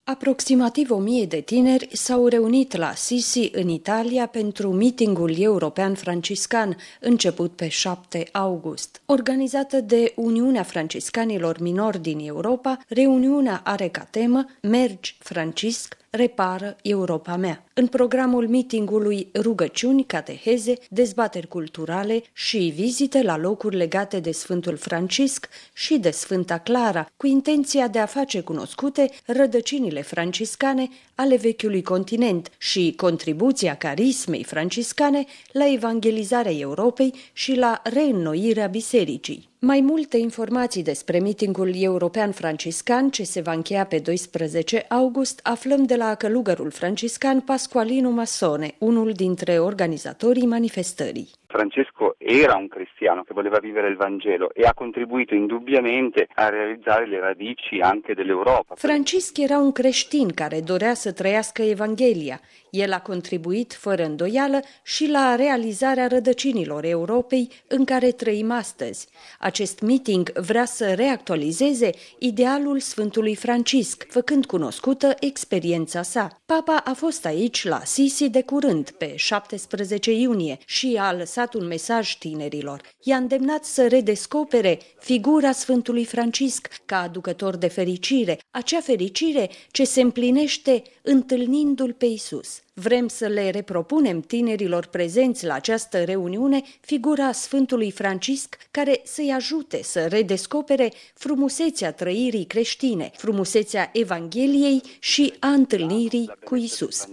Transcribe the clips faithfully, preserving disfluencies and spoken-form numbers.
Aproximativ o mie de tineri s-au reunit la Assisi, în Italia, pentru mitingul european franciscan, început pe șapte august. Organizată de Uniunea Franciscanilor Minori din Europa, reuniunea are ca temă Mergi, Francisc, repară Europa mea. În programul mitingului rugăciuni, cateheze, dezbateri culturale și vizite la locuri legate de Sfântul Francisc și de Sfânta Clara, cu intenția de a face cunoscute rădăcinile franciscane ale vechiului continent și contribuția carismei franciscane la evangelizarea Europei și la reînnoirea bisericii. Mai multe informații despre mitingul european franciscan, ce se va încheia pe doisprezece august, aflăm de la călugărul franciscan Pasqualino Massone, unul dintre organizatorii manifestării. Francesco era un cristiano che voleva vivere il Vangelo e ha contribuito indubbiamente a realizzare le radici anche dell'Europa. Francisc era un creștin care dorea să trăiască Evanghelia. El a contribuit fără îndoială și la realizarea rădăcinilor Europei în care trăim astăzi. Acest meeting vrea să reactualizeze idealul Sfântului Francisc, făcând cunoscută experiența sa. Papa a fost aici la Assisi de curând, pe șaptesprezece iunie, și a lăsat un mesaj tinerilor. I-a îndemnat să redescopere figura Sfântului Francisc ca aducător de fericire, acea fericire ce se împlinește întâlnindu-L pe Iisus. Vrem să le repropunem tinerilor prezenți la această reuniune figura Sfântului Francisc care să-i ajute să redescopere frumusețea trăirii creștine, frumusețea Evangheliei și a întâlnirii cu Iisus.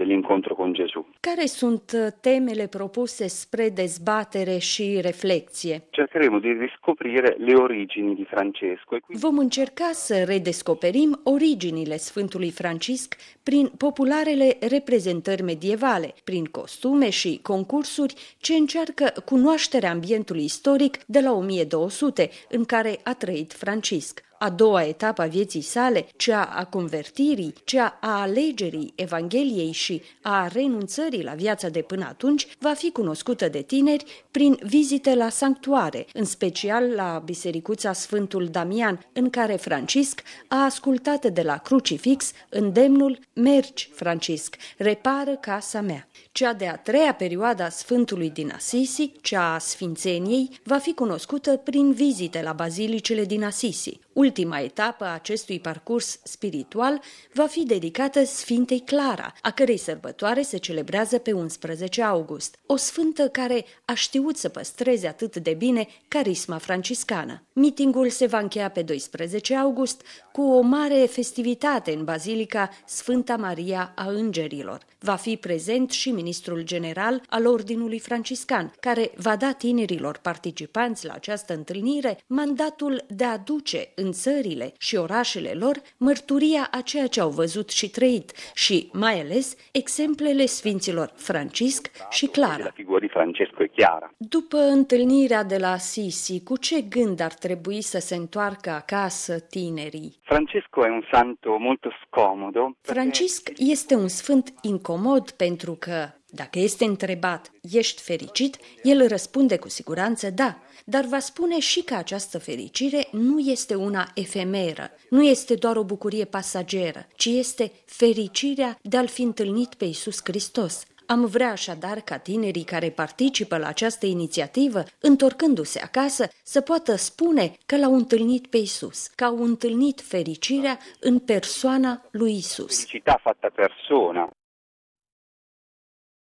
Care sunt temele propuse spre dezbatere și reflexie? Cercheremo di riscoprire le origini di Francesco. Vom încerca să redescoperim originile Sfântului Francisc prin popularele reprezentări medievale, prin costume și concursuri ce încearcă cunoașterea ambientului istoric de la o mie două sute, în care a trăit Francisc. A doua etapă a vieții sale, cea a convertirii, cea a alegerii Evangheliei și a renunțării la viața de până atunci, va fi cunoscută de tineri prin vizite la sanctuare, în special la Bisericuța Sfântul Damian, în care Francisc a ascultat de la crucifix îndemnul Mergi, Francisc, repară casa mea. Cea de-a treia perioadă a Sfântului din Assisi, cea a Sfințeniei, va fi cunoscută prin vizite la bazilicele din Assisi. Ultima etapă a acestui parcurs spiritual va fi dedicată Sfintei Clara, a cărei sărbătoare se celebrează pe unsprezece august, o sfântă care a știut să păstreze atât de bine carisma franciscană. Mitingul se va încheia pe doisprezece august cu o mare festivitate în Bazilica Sfânta Maria a Îngerilor. Va fi prezent și ministrul general al Ordinului Franciscan, care va da tinerilor participanți la această întâlnire mandatul de a duce în țările și orașele lor mărturia a ceea ce au văzut și trăit și, mai ales, exemplele sfinților Francisc și Clara. După întâlnirea de la Assisi, cu ce gând ar trebui să se întoarcă acasă tinerii? Francesco e un santo molto scomodo. Francisc este un sfânt incomod pentru că, dacă este întrebat, ești fericit? El răspunde cu siguranță da, dar va spune și că această fericire nu este una efemeră, nu este doar o bucurie pasageră, ci este fericirea de a-L fi întâlnit pe Iisus Hristos. Am vrea așadar ca tinerii care participă la această inițiativă, întorcându-se acasă, să poată spune că l-au întâlnit pe Iisus, că au întâlnit fericirea în persoana lui Iisus. Felicità fatta persona.